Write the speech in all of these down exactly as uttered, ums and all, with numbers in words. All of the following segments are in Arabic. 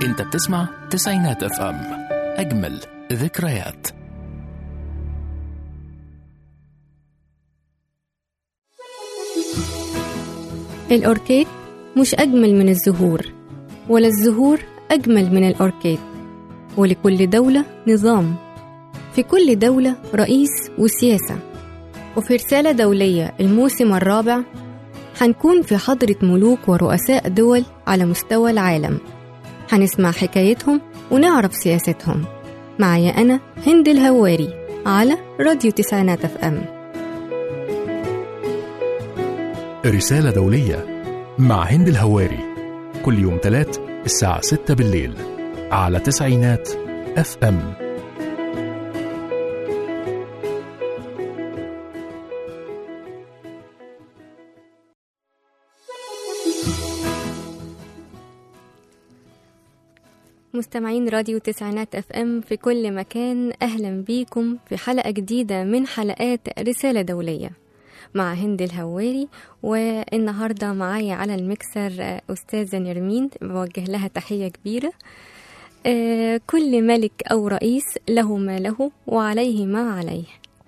انت بتسمع تسعينات اف ام، اجمل ذكريات. الأوركيد مش أجمل من الزهور، ولا الزهور أجمل من الأوركيد. ولكل دولة نظام، في كل دولة رئيس وسياسة. وفي رسالة دولية الموسم الرابع هنكون في حضرة ملوك ورؤساء دول على مستوى العالم، هنسمع حكايتهم ونعرف سياستهم. معايا أنا هند الهواري على راديو تسعينات اف ام. رسالة دولية مع هند الهواري، كل يوم ثلاث الساعة ستة بالليل على تسعينات اف ام. مستمعين راديو تسعينات اف ام في كل مكان، أهلا بيكم في حلقة جديدة من حلقات رسالة دولية مع هند الهواري. والنهاردة معايا على المكسر أستاذة نرمين، بوجه لها تحية كبيرة. كل ملك أو رئيس له ما له وعليه ما عليه.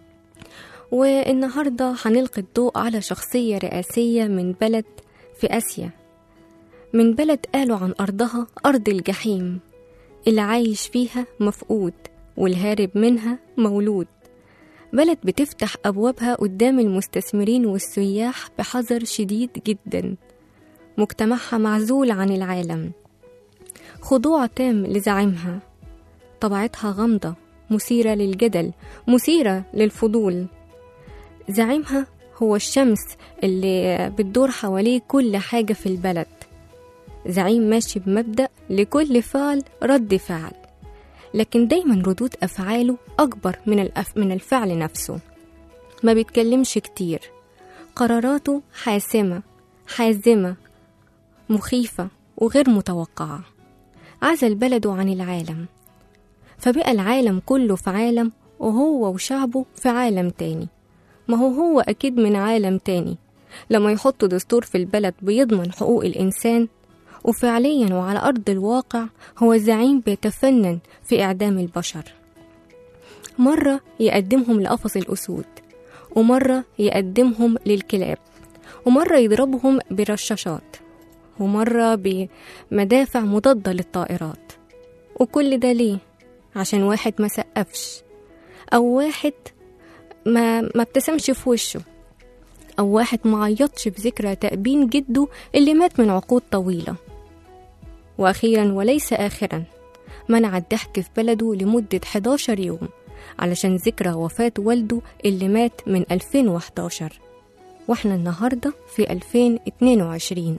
والنهاردة هنلقي الضوء على شخصية رئاسية من بلد في آسيا، من بلد قالوا عن أرضها أرض الجحيم، اللي عايش فيها مفقود والهارب منها مولود. بلد بتفتح أبوابها قدام المستثمرين والسياح بحذر شديد جدا. مجتمعها معزول عن العالم، خضوع تام لزعيمها. طبيعتها غامضة، مثيرة للجدل، مثيرة للفضول. زعيمها هو الشمس اللي بتدور حواليه كل حاجة في البلد. زعيم ماشي بمبدأ لكل فعل رد فعل، لكن دايما ردود أفعاله أكبر من, الأف... من الفعل نفسه. ما بيتكلمش كتير، قراراته حاسمة حازمة مخيفة وغير متوقعة. عزل بلده عن العالم، فبقى العالم كله في عالم وهو وشعبه في عالم تاني. ما هو هو أكيد من عالم تاني لما يحط دستور في البلد بيضمن حقوق الإنسان، وفعليا وعلى أرض الواقع هو زعيم بيتفنن في إعدام البشر. مرة يقدمهم لقفص الأسود، ومرة يقدمهم للكلاب، ومرة يضربهم برشاشات، ومرة بمدافع مضادة للطائرات. وكل ده ليه؟ عشان واحد ما سقفش، أو واحد ما, ما ابتسمش في وشه، أو واحد ما عيطش بذكرى تأبين جده اللي مات من عقود طويلة. وأخيرا وليس آخرا، منع الضحك في بلده لمدة حداشر يوم علشان ذكرى وفاة والده اللي مات من ألفين وحداشر، وإحنا النهاردة في ألفين واثنين وعشرين.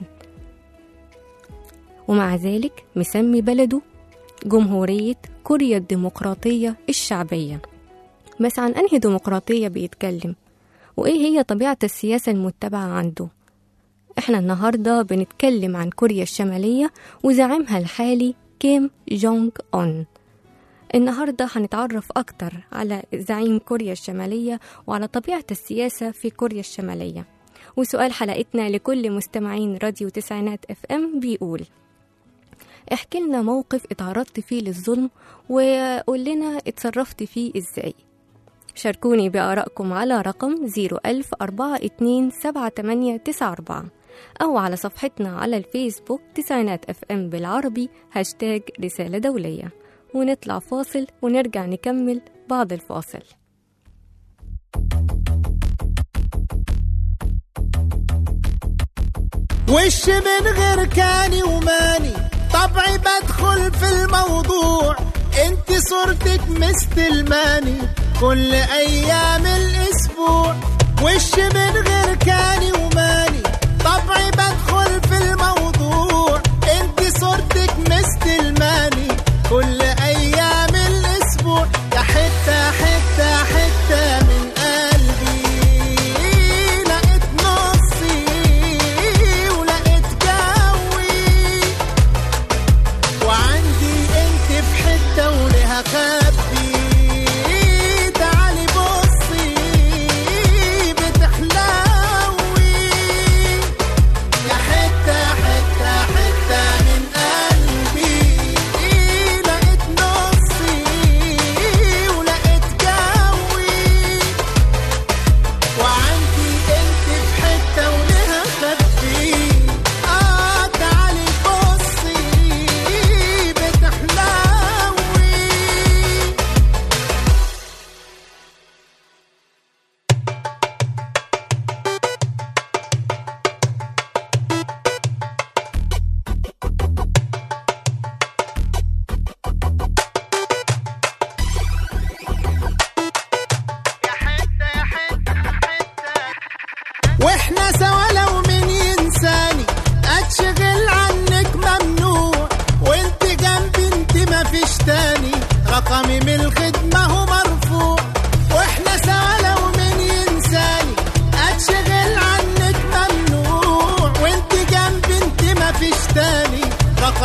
ومع ذلك مسمي بلده جمهورية كوريا الديمقراطية الشعبية. بس عن أنهي ديمقراطية بيتكلم؟ وإيه هي طبيعة السياسة المتبعة عنده؟ إحنا النهاردة بنتكلم عن كوريا الشمالية وزعيمها الحالي كيم جونج أون. النهاردة هنتعرف أكتر على زعيم كوريا الشمالية وعلى طبيعة السياسة في كوريا الشمالية. وسؤال حلقتنا لكل مستمعين راديو تسعينات اف ام بيقول: احكي لنا موقف اتعرضت فيه للظلم وقول لنا اتصرفت فيه ازاي. شاركوني بآرائكم على رقم زيرو ألف أربعة اتنين سبعة تمانية تسعة أربعة، أو على صفحتنا على الفيسبوك تسعينات اف ام بالعربي هاشتاج رسالة دولية. ونطلع فاصل ونرجع نكمل بعد الفاصل. وش من غير كاني وماني، طبعي بدخل في الموضوع. انت صورتك مستلماني كل ايام الاسبوع. وش من غير كاني وماني، طبعي بدخل في الموضوع. انت صورتك مستلماني كل ايام الاسبوع. يا حتة حتة حتة من قلبي، لقيت نصي ولقيت جوي، وعندي انت في حتة ولها خبي. تعالي بصي بتحلوي،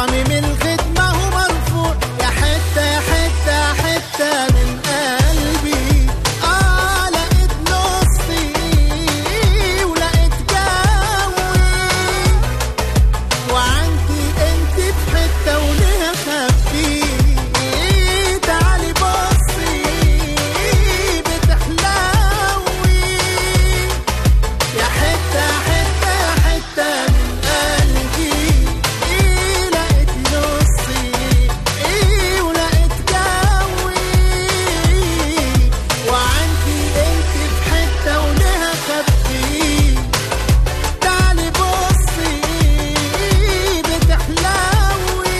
صميم الخدمة هو مرفوع، يا حتة يا حتة حتة من قلبي. آه لقيت نصي ولقيت جوي، وعندي انت في حتة وليها خبي. تعالي بصي بتحلوي، يا حتة حتة حتة من قلبي. لقيت نصي ولقيت جوي، وعندي انت في حتة وليها خبي. تعالي بصي بتحلوي.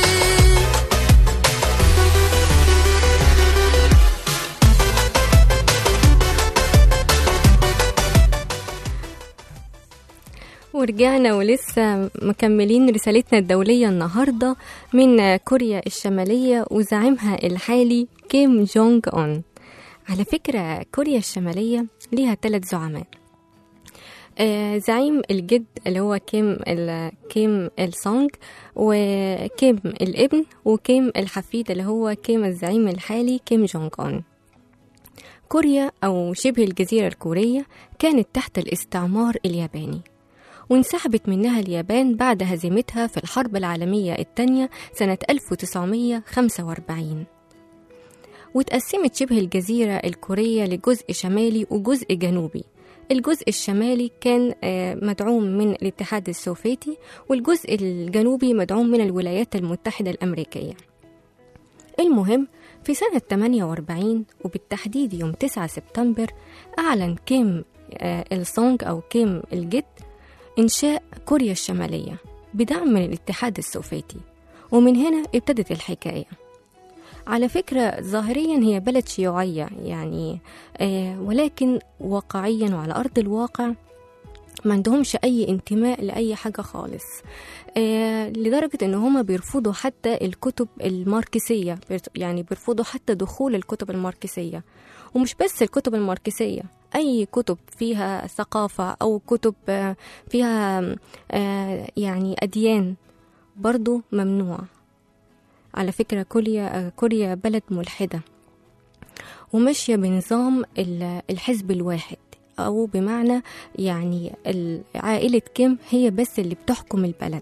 ورجعنا ولسه مكملين رسالتنا الدولية النهاردة من كوريا الشمالية وزعيمها الحالي كيم جونج أون. على فكرة كوريا الشمالية ليها ثلاث زعماء، آه زعيم الجد اللي هو كيم ال كيم السونج، وكيم الابن، وكيم الحفيد اللي هو كيم الزعيم الحالي كيم جونج أون. كوريا أو شبه الجزيرة الكورية كانت تحت الاستعمار الياباني، وانسحبت منها اليابان بعد هزيمتها في الحرب العالمية الثانية سنة ألف وتسعمية وخمسة وأربعين. وتقسمت شبه الجزيرة الكورية لجزء شمالي وجزء جنوبي. الجزء الشمالي كان مدعوم من الاتحاد السوفيتي، والجزء الجنوبي مدعوم من الولايات المتحدة الأمريكية. المهم في سنة ثمانية وأربعين وبالتحديد يوم تسعة سبتمبر أعلن كيم السونج أو كيم الجد إنشاء كوريا الشمالية بدعم من الاتحاد السوفيتي، ومن هنا ابتدت الحكاية. على فكرة ظاهريا هي بلد شيوعية يعني آه ولكن واقعيا وعلى أرض الواقع ما عندهمش أي انتماء لأي حاجة خالص، آه لدرجة إن هما بيرفضوا حتى الكتب الماركسية، يعني بيرفضوا حتى دخول الكتب الماركسية. ومش بس الكتب الماركسية، أي كتب فيها ثقافة أو كتب فيها آه يعني أديان برضو ممنوع. على فكرة كوريا كوريا بلد ملحدة وماشية بنظام الحزب الواحد، أو بمعنى يعني عائلة كيم هي بس اللي بتحكم البلد.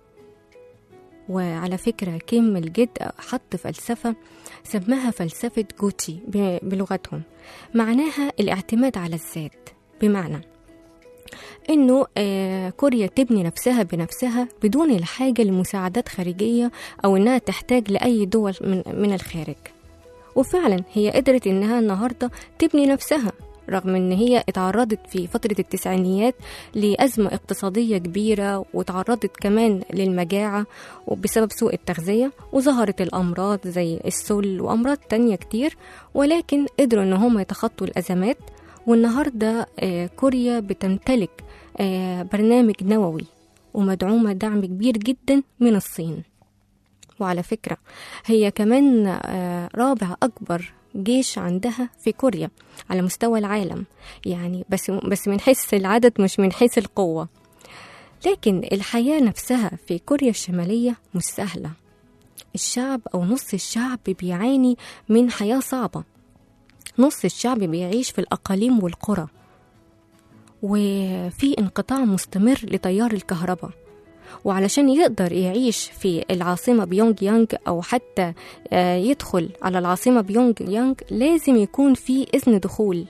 وعلى فكرة كيم الجد حط فلسفة سماها فلسفة جوتشي بلغتهم، معناها الاعتماد على الذات، بمعنى إنه آه كوريا تبني نفسها بنفسها بدون الحاجة لمساعدات خارجية أو إنها تحتاج لأي دول من, من الخارج. وفعلا هي قدرت إنها النهاردة تبني نفسها، رغم إن هي اتعرضت في فترة التسعينيات لأزمة اقتصادية كبيرة، وتعرضت كمان للمجاعة وبسبب سوء التغذية، وظهرت الأمراض زي السل وأمراض تانية كتير، ولكن قدروا إن هم يتخطوا الأزمات. والنهاردة كوريا بتمتلك برنامج نووي ومدعومة دعم كبير جدا من الصين. وعلى فكرة هي كمان رابع أكبر جيش عندها في كوريا على مستوى العالم، يعني بس بس من حيث العدد مش من حيث القوة. لكن الحياة نفسها في كوريا الشمالية مش سهلة. الشعب أو نص الشعب بيعاني من حياة صعبة. نص الشعب بيعيش في الأقاليم والقرى، وفي انقطاع مستمر لتيار الكهرباء. وعلشان يقدر يعيش في العاصمة بيونج يانج أو حتى يدخل على العاصمة بيونج يانج لازم يكون في إذن دخول،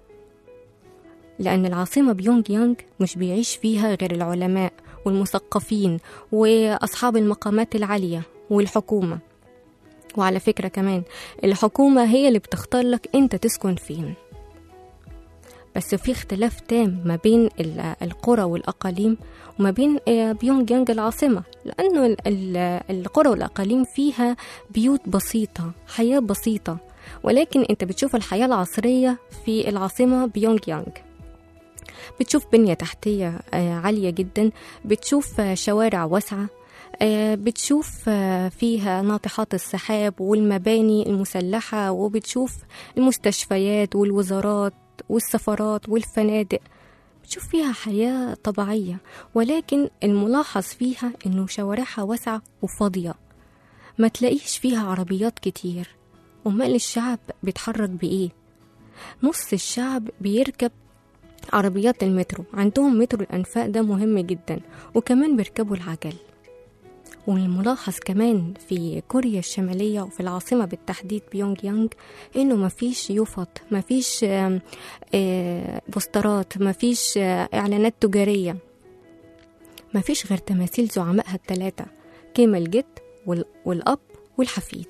لأن العاصمة بيونج يانج مش بيعيش فيها غير العلماء والمثقفين وأصحاب المقامات العالية والحكومة. وعلى فكرة كمان الحكومة هي اللي بتختار لك أنت تسكن فين. بس في اختلاف تام ما بين القرى والأقاليم وما بين بيونج يانج العاصمة، لأنه القرى والأقاليم فيها بيوت بسيطة، حياة بسيطة، ولكن أنت بتشوف الحياة العصرية في العاصمة بيونج يانج. بتشوف بنية تحتية عالية جدا، بتشوف شوارع واسعة، بتشوف فيها ناطحات السحاب والمباني المسلحة، وبتشوف المستشفيات والوزارات والسفارات والفنادق. تشوف فيها حياة طبيعية، ولكن الملاحظ فيها إنه شوارعها واسعة وفاضية، ما تلاقيش فيها عربيات كتير. أمال الشعب بيتحرك بإيه؟ نص الشعب بيركب عربيات المترو، عندهم مترو الأنفاق ده مهم جدا، وكمان بيركبوا العجل. والملاحظ كمان في كوريا الشمالية وفي العاصمة بالتحديد بيونج يانج إنه مفيش يوفط، مفيش بوسترات، مفيش إعلانات تجارية، مفيش غير تماثيل زعمائها الثلاثة، كيم الجد والأب والحفيد.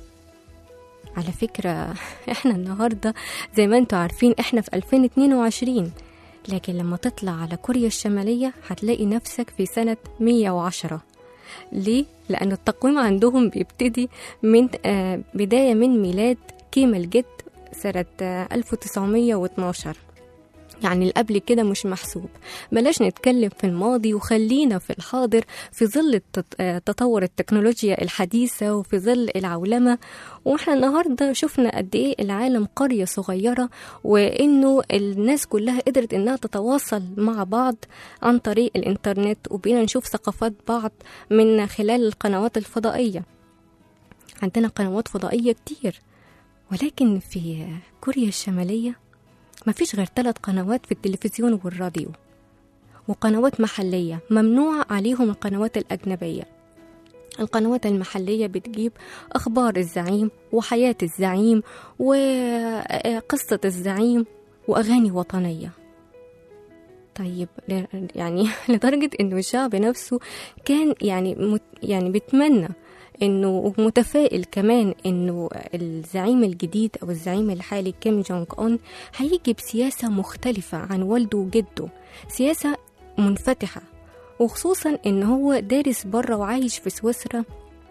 على فكرة احنا النهاردة زي ما انتوا عارفين احنا في ألفين واثنين وعشرين، لكن لما تطلع على كوريا الشمالية هتلاقي نفسك في سنة مية وعشرة. ليه؟ لأن التقويم عندهم بيبتدي من آه بداية من ميلاد كيم الجد سنة آه ألف وتسعمية واثناشر، يعني القبل كده مش محسوب. بلاش نتكلم في الماضي وخلينا في الحاضر في ظل تطور التكنولوجيا الحديثة وفي ظل العولمة. واحنا النهاردة شفنا قد ايه العالم قرية صغيرة، وانه الناس كلها قدرت انها تتواصل مع بعض عن طريق الانترنت، وبقينا نشوف ثقافات بعض من خلال القنوات الفضائية. عندنا قنوات فضائية كتير، ولكن في كوريا الشمالية ما فيش غير ثلاث قنوات في التلفزيون والراديو، وقنوات محلية ممنوع عليهم القنوات الأجنبية. القنوات المحلية بتجيب أخبار الزعيم وحياة الزعيم وقصة الزعيم وأغاني وطنية. طيب يعني لدرجة إنه الشعب نفسه كان يعني مت يعني بيتمنى إنه متفائل كمان إنه الزعيم الجديد أو الزعيم الحالي كيم جونج أون هيجي بسياسة مختلفة عن والده وجده، سياسة منفتحة، وخصوصا إن هو دارس برا وعايش في سويسرا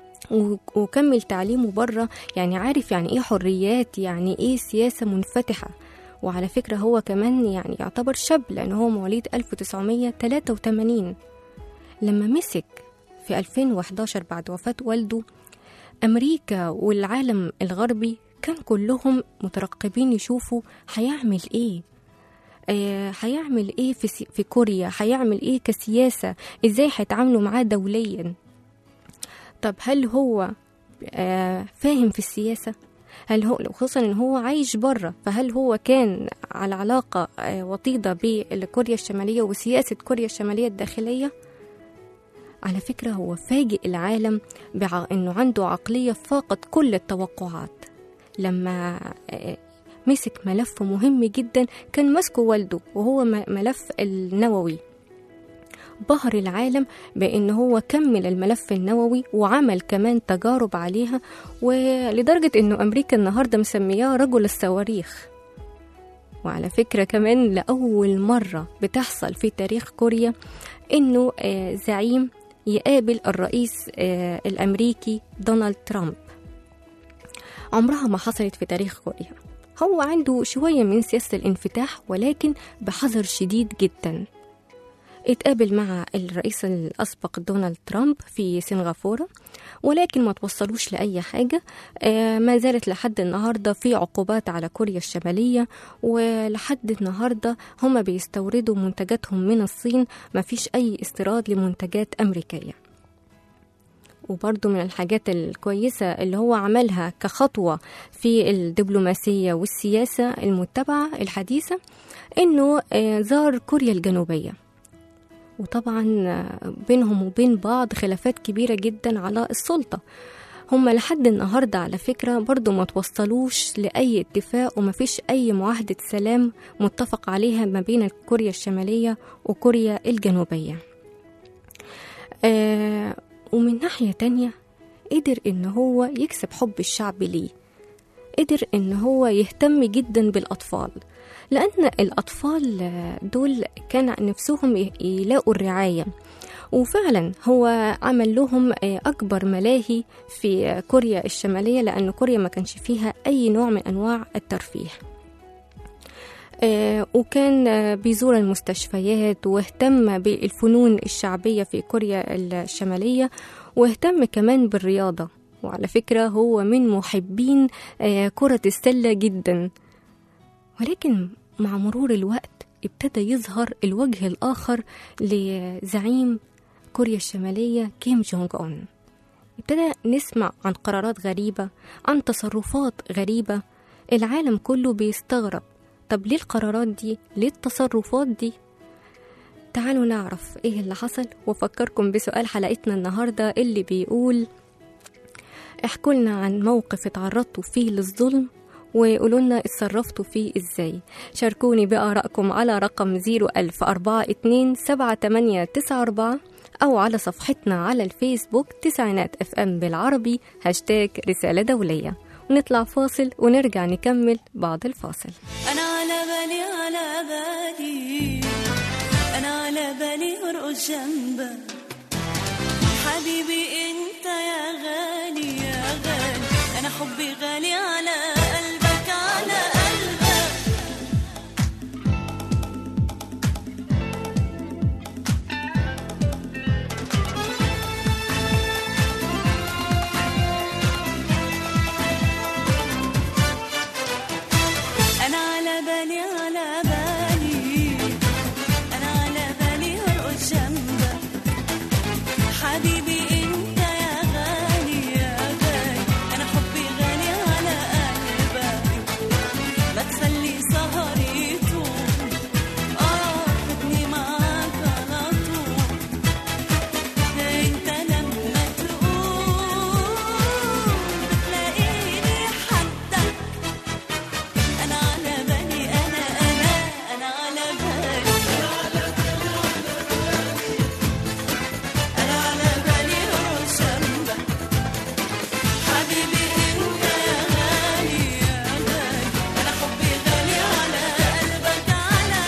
وكمل تعليمه برا، يعني عارف يعني إيه حريات، يعني إيه سياسة منفتحة. وعلى فكرة هو كمان يعني يعتبر شاب لأنه هو مواليد ألف وتسعمية وثلاثة وثمانين. لما مسك في ألفين وإحدى عشر بعد وفاة والده، أمريكا والعالم الغربي كان كلهم مترقبين يشوفوا هيعمل إيه، آه هيعمل إيه في, في كوريا، هيعمل إيه كسياسة، إزاي هيتعاملوا معاه دوليا. طب هل هو آه فاهم في السياسة؟ هل هو خصوصا إن هو عايش برا، فهل هو كان على علاقة آه وطيدة بكوريا الشمالية وسياسة كوريا الشمالية الداخلية؟ على فكرة هو فاجئ العالم بأنه عنده عقلية فاقت كل التوقعات. لما مسك ملف مهم جدا كان مسكه والده، وهو ملف النووي، بهر العالم بأنه هو كمل الملف النووي وعمل كمان تجارب عليها، ولدرجة أنه أمريكا النهاردة مسمياه رجل الصواريخ. وعلى فكرة كمان لأول مرة بتحصل في تاريخ كوريا أنه زعيم يقابل الرئيس الأمريكي دونالد ترامب. عمرها ما حصلت في تاريخ كوريا. هو عنده شوية من سياسة الانفتاح، ولكن بحذر شديد جدا. اتقابل مع الرئيس الأسبق دونالد ترامب في سنغافورة، ولكن ما توصلوش لأي حاجة. ما زالت لحد النهاردة في عقوبات على كوريا الشمالية، ولحد النهاردة هم بيستوردوا منتجاتهم من الصين، ما فيش أي استيراد لمنتجات أمريكية. وبرضو من الحاجات الكويسة اللي هو عملها كخطوة في الدبلوماسية والسياسة المتبعة الحديثة إنه زار كوريا الجنوبية، وطبعا بينهم وبين بعض خلافات كبيرة جدا على السلطة. هم لحد النهاردة على فكرة برضو ما توصلوش لأي اتفاق، وما فيش أي معاهدة سلام متفق عليها ما بين كوريا الشمالية وكوريا الجنوبية. آه ومن ناحية تانية قدر إن هو يكسب حب الشعب ليه، قدر إن هو يهتم جدا بالأطفال، لأن الأطفال دول كان نفسهم يلاقوا الرعاية. وفعلا هو عمل لهم أكبر ملاهي في كوريا الشمالية، لأن كوريا ما كانش فيها أي نوع من أنواع الترفيه. وكان بيزور المستشفيات، واهتم بالفنون الشعبية في كوريا الشمالية، واهتم كمان بالرياضة. وعلى فكرة هو من محبين كرة السلة جدا. ولكن مع مرور الوقت ابتدى يظهر الوجه الآخر لزعيم كوريا الشمالية كيم جونج أون. ابتدى نسمع عن قرارات غريبة، عن تصرفات غريبة. العالم كله بيستغرب، طب ليه القرارات دي؟ ليه التصرفات دي؟ تعالوا نعرف ايه اللي حصل، وافكركم بسؤال حلقتنا النهاردة اللي بيقول احكوا لنا عن موقف اتعرضتوا فيه للظلم وقولوا لنا اتصرفتوا فيه ازاي. شاركوني بآرائكم على رقم زيرو ألف أربعة اتنين سبعة تمانية تسعة أربعة أو على صفحتنا على الفيسبوك تسعينات اف ام بالعربي هاشتاج رسالة دولية. ونطلع فاصل ونرجع نكمل بعد الفاصل. أنا على بالي على بالي أنا على بالي أرقص جنبك حبيبي أنت يا غالي يا غالي أنا حبي غالي على قلبك على قلبك. أنا على بالي على بالي أنا على بالي أرقص جنبك حبيبي أنت يا غالي يا غالي أنا حبي غالي على قلبك. لا تخلي سهري يطول آه خدني معاك على طول أنت لما تقول بتلاقيني حدك. أنا على بالي أنا أنا أنا على بالي أنا على بالي أرقص جنبك حبيبي أنت يا غالي يا غالي أنا حبي غالي على قلبك على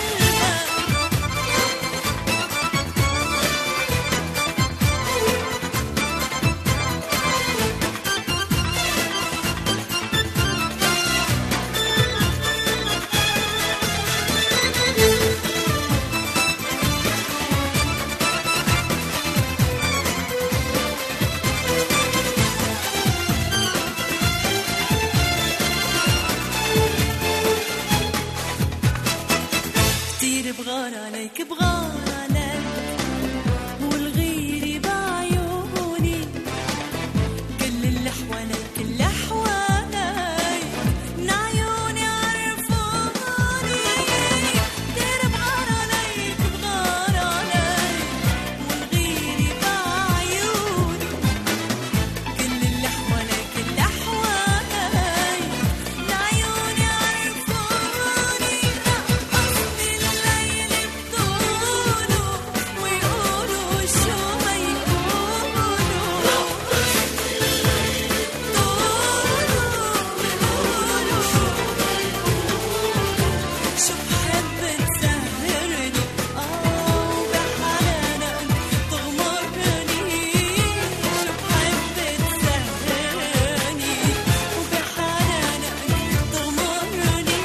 كتير بغار عليك بغار عليك والغيري بعيوني كل اللي حواليك اللي حواليك من عيوني عرفوني. كتير بغار عليك بغار عليك والغيري بعيوني كل اللي حواليك اللي حواليك من عيوني عرفوني. رقصني الليل بطوله ويقولوا شو ما يقولوا رقصني الليل بطوله ويقولوا شو ما يقولوا. شو بحب تسهرني آه وبحنانك تغمرني شو بحب تسهرني وبحنانك تغمرني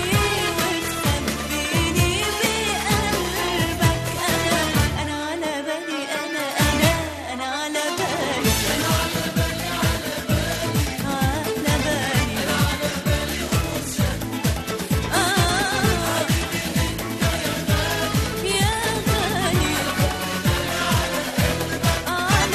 وتخبيني بقلبك. أنا أنا على بالي أنا أنا أنا على بالي أنا على بالي على بالي على بالي أنا على بالي أرقص جنبك آه يا غالي على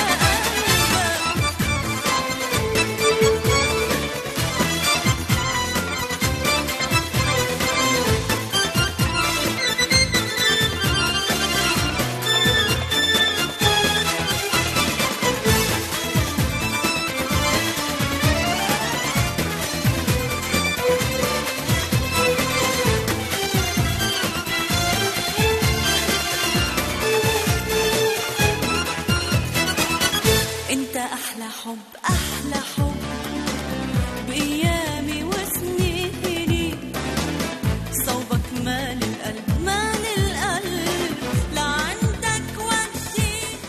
أنت أحلى حب أحلى حب بأيامي وسنيني صوبك مال القلب مال القلب لعندك وديني.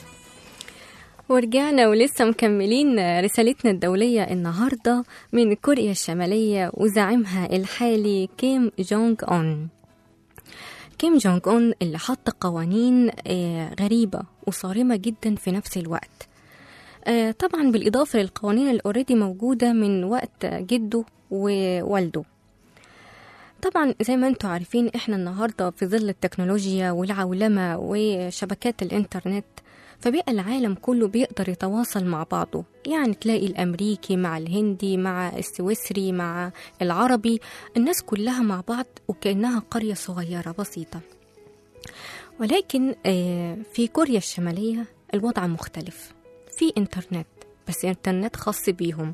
ورجعنا ولسه مكملين رسالتنا الدولية النهاردة من كوريا الشمالية وزعيمها الحالي كيم جونج أون. كيم جونج أون اللي حط قوانين آه، غريبة وصارمة جدا في نفس الوقت. آه، طبعا بالإضافة للقوانين اللي اوريدي موجودة من وقت جده ووالده. طبعا زي ما انتم عارفين احنا النهاردة في ظل التكنولوجيا والعولمة وشبكات الانترنت، فبقى العالم كله بيقدر يتواصل مع بعضه. يعني تلاقي الأمريكي مع الهندي مع السويسري مع العربي، الناس كلها مع بعض وكأنها قرية صغيرة بسيطة. ولكن في كوريا الشمالية الوضع مختلف، في انترنت بس انترنت خاص بيهم،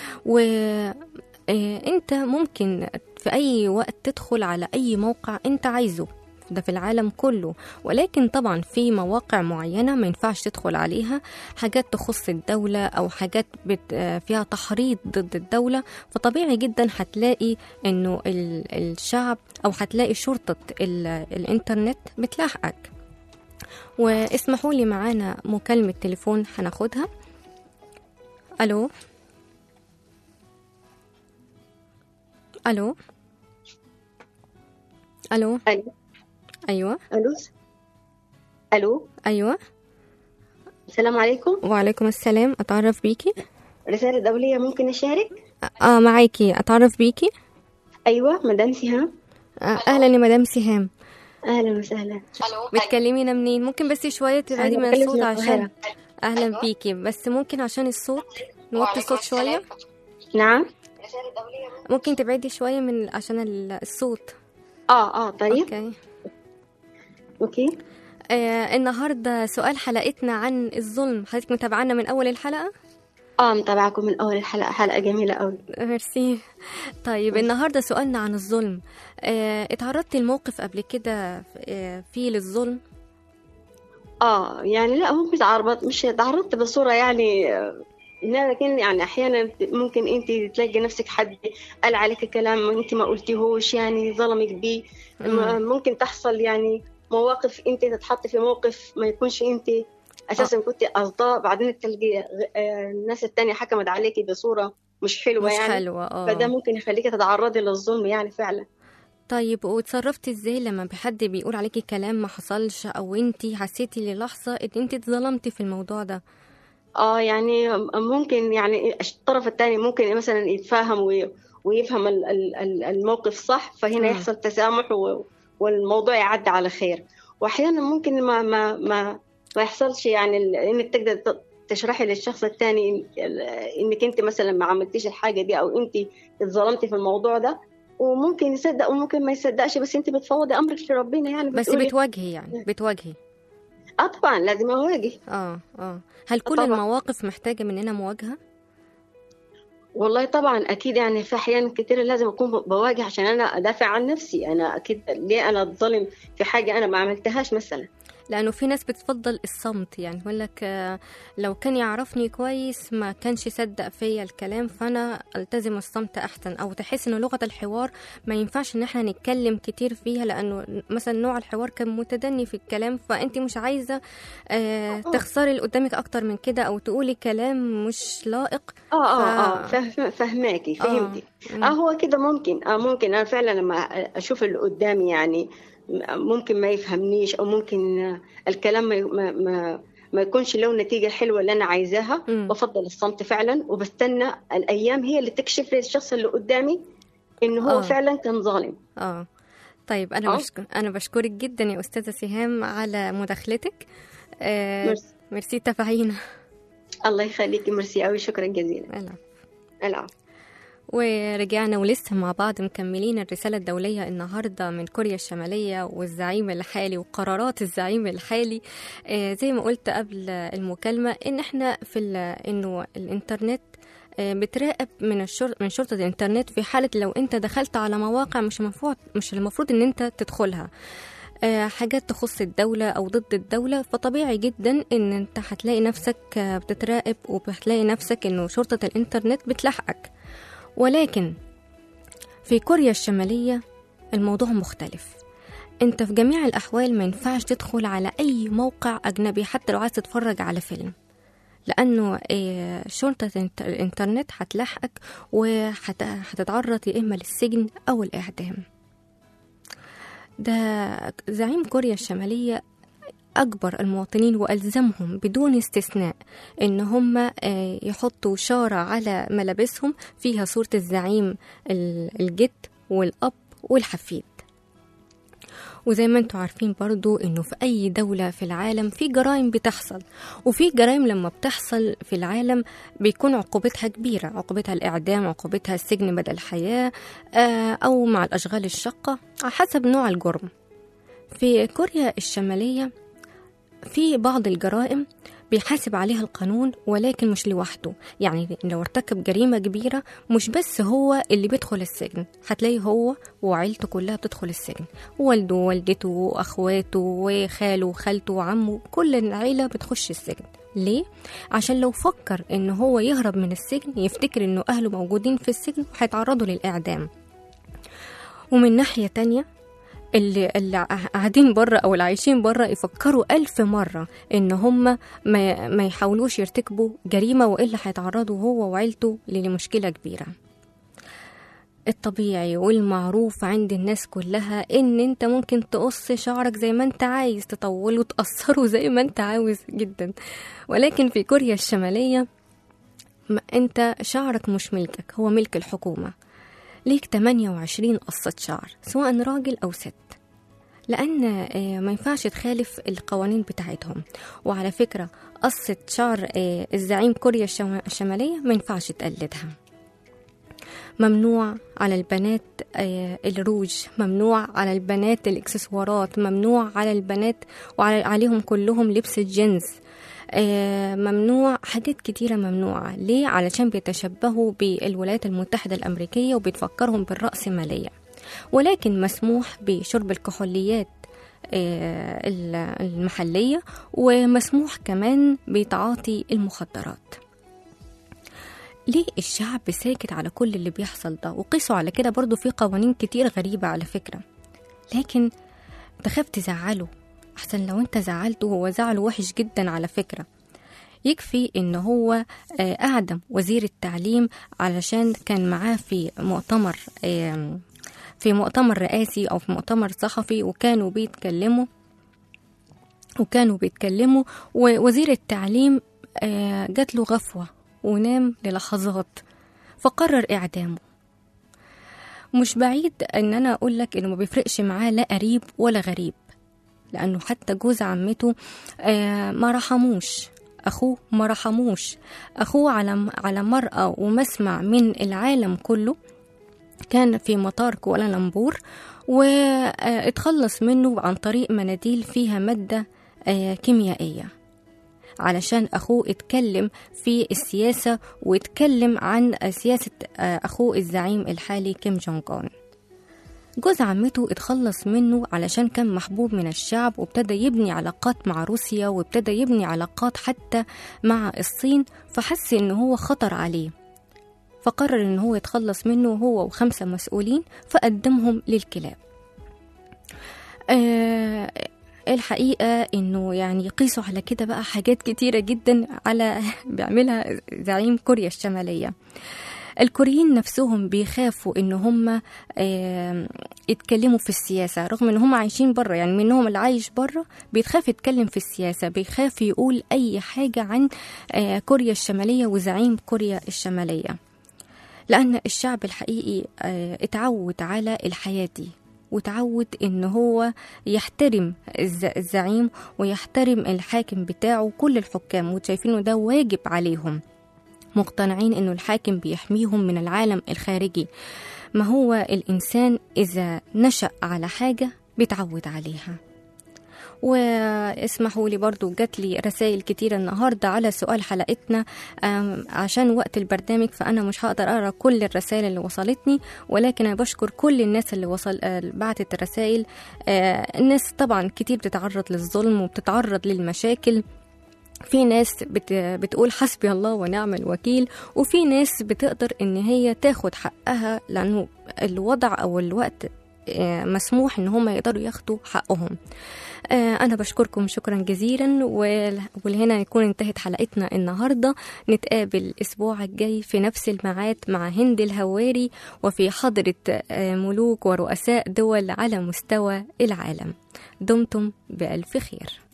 وانت ممكن في أي وقت تدخل على أي موقع انت عايزه، ده في العالم كله. ولكن طبعا في مواقع معينة ما ينفعش تدخل عليها، حاجات تخص الدولة أو حاجات فيها تحريض ضد الدولة، فطبيعي جدا هتلاقي أنه الشعب أو هتلاقي شرطة الإنترنت بتلاحقك. واسمحوا لي معانا مكالمة تليفون هناخدها. ألو ألو ألو ألو أيوة ألو ألو أيوة السلام عليكم. وعليكم السلام. أتعرف بيكي؟ رسالة دولية، ممكن أشارك؟ آه معاكي. أتعرف بيكي؟ أيوة مدام سهام. آه أهلا يا مدام سهام. أهلا وسهلا. بتكلمينا منين؟ ممكن بس شوية تبعدي من الصوت عشان أهلا بيكي، بس ممكن عشان الصوت نوطي الصوت شوية. نعم ممكن تبعدي شوية من عشان الصوت. آه آه طيب أوكي أوكي. آه النهاردة سؤال حلقتنا عن الظلم. حضرتك متابعانا من أول الحلقة؟ آه متابعكم من أول الحلقة، حلقة جميلة أوي. ميرسي. طيب النهاردة سؤالنا عن الظلم. آه اتعرضتي لموقف قبل كده آه فيه للظلم؟ آه يعني لا ممكن تعرضت، مش تعرضت بصورة يعني، لكن يعني أحيانا ممكن أنت تلاقي نفسك حد قال عليك كلام أنت ما قلتيهوش، يعني ظلمك بيه. ممكن تحصل يعني مواقف أنت تتحط في موقف ما يكونش أنت أساسا كنت قصداه، بعدين تلقي الناس التانية حكمت عليكي بصورة مش حلوة، مش يعني حلوة. آه. فده ممكن يخليكي تتعرضي للظلم يعني فعلا. طيب وتصرفتي ازاي لما بحد بيقول عليكي كلام ما حصلش، او انتي حسيتي للحظة ان انتي اتظلمتي في الموضوع ده؟ اه يعني ممكن يعني الطرف الثاني ممكن مثلا يتفاهم ويفهم الموقف صح، فهنا م. يحصل تسامح والموضوع يعدي على خير. واحيانا ممكن ما ما ما ما يحصلش، يعني انك تقدر تشرحي للشخص الثاني انك انت مثلا ما عملتيش الحاجه دي او انت اتظلمتي في الموضوع ده، وممكن يصدق وممكن ما يصدقش، بس انت بتفوضي امرك لربنا يعني. بس بتواجهي يعني بتواجهي اه طبعا لازم اواجه. اه اه هل كل طبعا. المواقف محتاجه مننا مواجهه؟ والله طبعا اكيد، يعني في احيان كتير لازم اكون بواجه عشان انا ادافع عن نفسي. انا اكيد ليه انا اتظلم في حاجه انا ما عملتهاش مثلا؟ لانه في ناس بتفضل الصمت، يعني يقول لك لو كان يعرفني كويس ما كانش يصدق فيا الكلام، فانا التزم الصمت احسن. او تحس انه لغه الحوار ما ينفعش ان احنا نتكلم كتير فيها، لانه مثلا نوع الحوار كان متدني في الكلام، فانت مش عايزه آه تخسري اللي قدامك اكتر من كده او تقولي كلام مش لائق. اه اه ف... اه فهماكي فهمتي. اه, آه هو كده ممكن اه ممكن انا فعلا لما اشوف اللي قدامي يعني ممكن ما يفهمنيش، او ممكن الكلام ما ما ما يكونش له نتيجه حلوه اللي انا عايزاها، بفضل الصمت فعلا، وبستنى الايام هي اللي تكشف للشخص اللي قدامي انه هو أوه. فعلا كان ظالم. اه طيب انا بشكر انا بشكرك جدا يا استاذه سهام على مداخلتك. آه ميرسي, ميرسي تفاعينا. الله يخليكي، ميرسي قوي، شكرا جزيلا. العفو العفو. ورجعنا ولسه مع بعض مكملين الرسالة الدولية النهاردة من كوريا الشمالية والزعيم الحالي وقرارات الزعيم الحالي. آه زي ما قلت قبل المكالمة إن إحنا في إنه الإنترنت آه بتراقب من الشر من شرطة الإنترنت في حالة لو أنت دخلت على مواقع مش المفروض مش المفروض إن أنت تدخلها، آه حاجات تخص الدولة أو ضد الدولة، فطبيعي جدا إن أنت هتلاقي نفسك آه بتتراقب، وبتلاقي نفسك إنه شرطة الإنترنت بتلاحقك. ولكن في كوريا الشمالية الموضوع مختلف. انت في جميع الأحوال ما ينفعش تدخل على أي موقع أجنبي حتى لو عايز تتفرج على فيلم، لأنه شرطة الإنترنت هتلاحقك وهتتعرض يا إما للسجن أو الإعدام. ده زعيم كوريا الشمالية أجبر المواطنين وألزمهم بدون استثناء إن هم يحطوا شارة على ملابسهم فيها صورة الزعيم الجد والأب والحفيد. وزي ما انتوا عارفين برضو انه في اي دولة في العالم في جرائم بتحصل، وفي جرائم لما بتحصل في العالم بيكون عقوبتها كبيرة، عقوبتها الاعدام، عقوبتها السجن مدى الحياة، او مع الاشغال الشاقة على حسب نوع الجرم. في كوريا الشمالية في بعض الجرائم بيحاسب عليها القانون، ولكن مش لوحده. يعني لو ارتكب جريمة كبيرة مش بس هو اللي بيدخل السجن، هتلاقي هو وعيلته كلها بتدخل السجن، والده ووالدته واخواته وخاله وخالته وعمه، كل العيلة بتخش السجن. ليه؟ عشان لو فكر ان هو يهرب من السجن يفتكر انه اهله موجودين في السجن وهيتعرضوا للاعدام. ومن ناحية تانية اللي, اللي قاعدين بره أو اللي عايشين بره يفكروا ألف مرة إن هم ما, ما يحاولوش يرتكبوا جريمة، وإلا هيتعرضوا هو وعيلته لمشكلة كبيرة. الطبيعي والمعروف عند الناس كلها إن أنت ممكن تقص شعرك زي ما أنت عايز، تطوله وتقصره زي ما أنت عاوز جدا، ولكن في كوريا الشمالية أنت شعرك مش ملكك، هو ملك الحكومة. ليك ثمانية وعشرين قصة شعر سواء راجل أو ست، لأن ما ينفعش تخالف القوانين بتاعتهم. وعلى فكرة قصة شعر الزعيم كوريا الشمالية ما ينفعش تقلدها. ممنوع على البنات الروج، ممنوع على البنات الإكسسوارات، ممنوع على البنات وعليهم كلهم لبس الجينز، ممنوع حاجات كتيرة ممنوعة. ليه؟ علشان بيتشبهوا بالولايات المتحدة الأمريكية وبيتفكرهم بالرأسمالية. ولكن مسموح بشرب الكحوليات المحلية، ومسموح كمان بتعاطي المخدرات. ليه الشعب ساكت على كل اللي بيحصل ده؟ وقيسوا على كده برضو في قوانين كتير غريبة على فكرة، لكن تخاف تزعله أحسن. لو انت زعلته هو زعله وحش جدا على فكرة. يكفي ان هو أعدم وزير التعليم علشان كان معاه في مؤتمر في مؤتمر رئاسي أو في مؤتمر صحفي، وكانوا بيتكلموا وكانوا بيتكلموا ووزير التعليم جات له غفوة ونام للحظات، فقرر إعدامه. مش بعيد ان انا اقول لك انه ما بيفرقش معاه لا قريب ولا غريب، لأنه حتى جوز عمته آه ما رحموش، أخوه ما رحموش. أخوه على على مرأة ومسمع من العالم كله، كان في مطار كوالالمبور واتخلص منه عن طريق مناديل فيها مادة آه كيميائية، علشان أخوه اتكلم في السياسة واتكلم عن سياسة آه أخوه الزعيم الحالي كيم جونغ أون. جوز عمته اتخلص منه علشان كان محبوب من الشعب، وابتدى يبني علاقات مع روسيا، وابتدى يبني علاقات حتى مع الصين، فحس انه هو خطر عليه، فقرر انه هو يتخلص منه هو وخمسة مسؤولين، فقدمهم للكلاب. آه الحقيقة انه يعني يقيسوا على كده بقى حاجات كتيرة جدا على بيعملها زعيم كوريا الشمالية. الكوريين نفسهم بيخافوا ان هم اه يتكلموا في السياسة، رغم ان هم عايشين برا، يعني منهم اللي عايش برا بيتخاف يتكلم في السياسة، بيخاف يقول اي حاجة عن اه كوريا الشمالية وزعيم كوريا الشمالية، لان الشعب الحقيقي اه اتعود على الحياة دي، وتعود ان هو يحترم الزعيم ويحترم الحاكم بتاعه وكل الحكام، وشايفينه ده واجب عليهم، مقتنعين انه الحاكم بيحميهم من العالم الخارجي. ما هو الانسان اذا نشأ على حاجة بيتعود عليها. واسمحوا لي برضو جات لي رسائل كتيرة النهاردة على سؤال حلقتنا، عشان وقت البرنامج فأنا مش هقدر أقرأ كل الرسائل اللي وصلتني، ولكن أنا بشكر كل الناس اللي وصل بعتت الرسائل. الناس طبعا كتير بتتعرض للظلم وبتتعرض للمشاكل، في ناس بت... بتقول حسبي الله ونعم الوكيل، وفي ناس بتقدر ان هي تاخد حقها، لانه الوضع او الوقت مسموح ان هم يقدروا ياخدوا حقهم. انا بشكركم شكرا جزيلا، ولهنا يكون انتهت حلقتنا النهاردة. نتقابل الاسبوع الجاي في نفس الميعاد مع هند الهواري، وفي حضرة ملوك ورؤساء دول على مستوى العالم. دمتم بألف خير.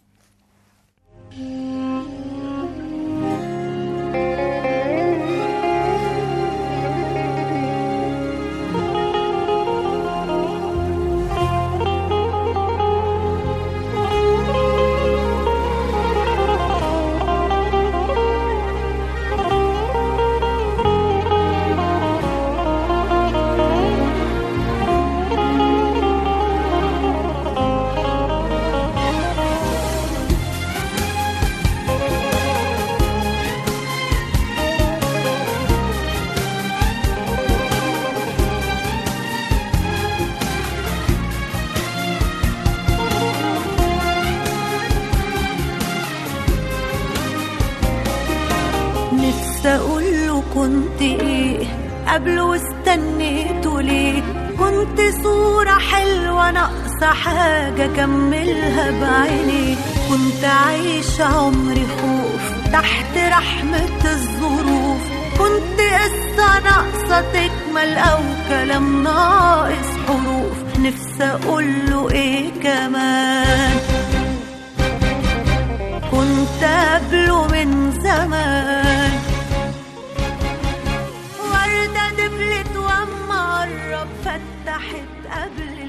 نفسي اقوله كنت ايه قبله واستنيته ليه. كنت صورة حلوة ناقصة حاجة كملها بعيني. كنت عايشة عمري خوف تحت رحمة الظروف. كنت قصة ناقصة تكمل أو كلام ناقص حروف. نفسي أقوله إيه كمان كنت قبله من زمان. وردة دبلت وأما قرب فتحت قبل